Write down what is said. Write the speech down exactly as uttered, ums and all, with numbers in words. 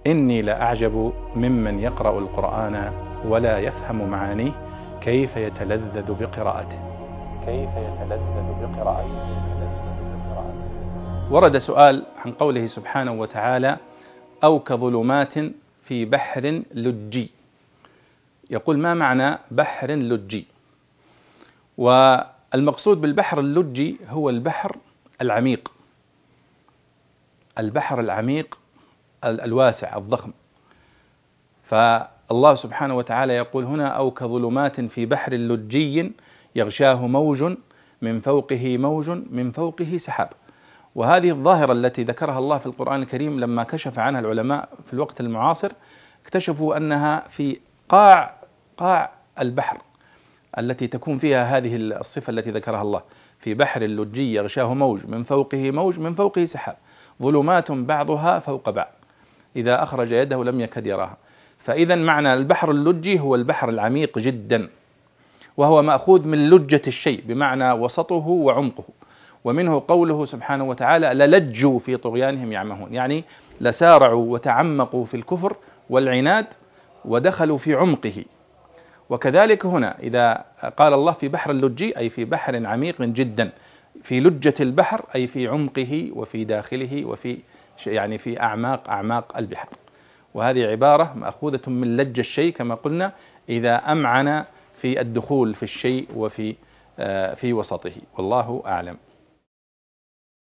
إني لأعجب ممن يقرأ القرآن ولا يفهم معانيه كيف يتلذذ بقراءته كيف يتلذذ بقراءته ورد سؤال عن قوله سبحانه وتعالى أو كظلمات في بحر لجي. يقول ما معنى بحر لجي؟ والمقصود بالبحر اللجي هو البحر العميق، البحر العميق الواسع الضخم. فالله سبحانه وتعالى يقول هنا أو كظلمات في بحر لجي يغشاه موج من فوقه موج من فوقه سحاب. وهذه الظاهرة التي ذكرها الله في القرآن الكريم لما كشف عنها العلماء في الوقت المعاصر اكتشفوا أنها في قاع قاع البحر التي تكون فيها هذه الصفة التي ذكرها الله، في بحر لجي يغشاه موج من فوقه موج من فوقه سحاب ظلمات بعضها فوق بعض إذا أخرج يده لم يكد يراها. فإذا معنى البحر اللجي هو البحر العميق جدا، وهو مأخوذ من لجة الشيء بمعنى وسطه وعمقه. ومنه قوله سبحانه وتعالى للجوا في طغيانهم يعمهون، يعني لسارعوا وتعمقوا في الكفر والعناد ودخلوا في عمقه. وكذلك هنا إذا قال الله في بحر اللجي أي في بحر عميق جدا، في لجة البحر أي في عمقه وفي داخله وفي يعني في أعماق أعماق البحر. وهذه عبارة مأخوذة من لج الشيء كما قلنا إذا أمعن في الدخول في الشيء وفي في وسطه. والله أعلم.